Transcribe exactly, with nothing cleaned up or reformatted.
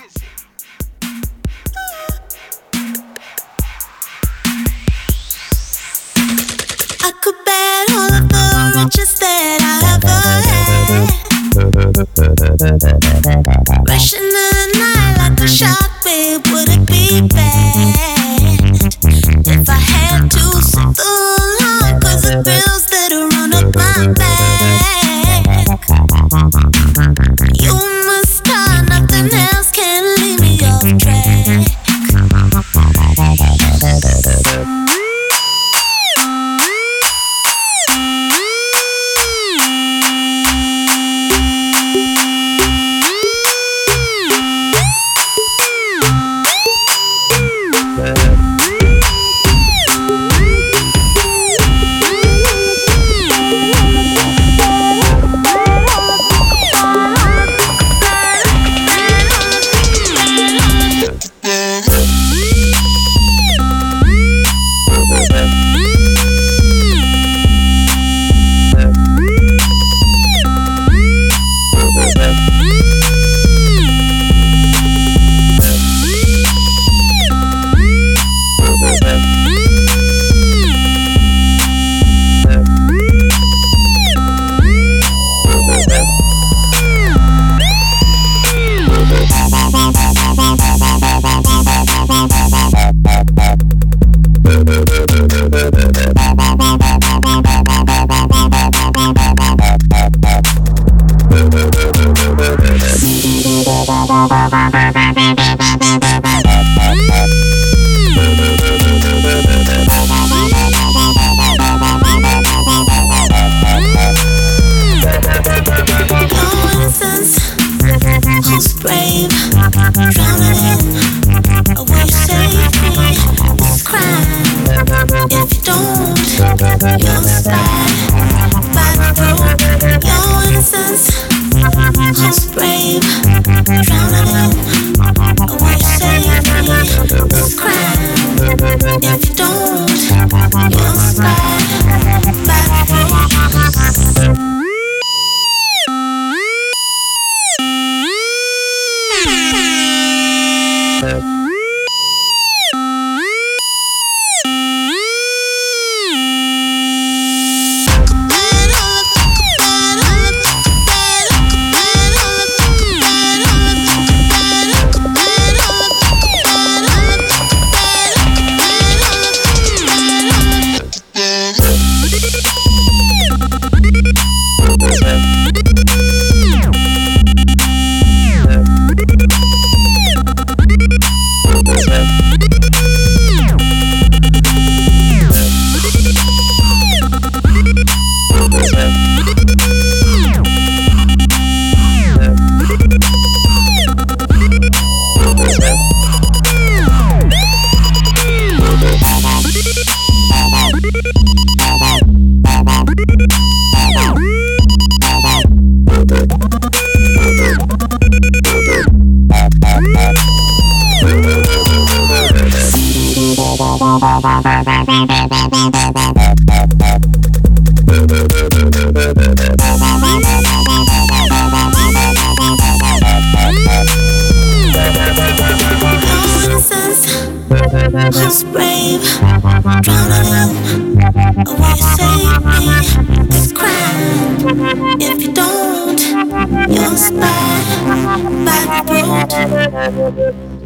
I could bet all of the riches that I ever had. Rushing in the night like a shark, babe, would it be bad if I had to sit alone? Cause the thrills that run up my back, you must start, nothing else can leave me off track. Who's brave, drowning in a way to save me. It's crime if you don't. You'll spy by the road.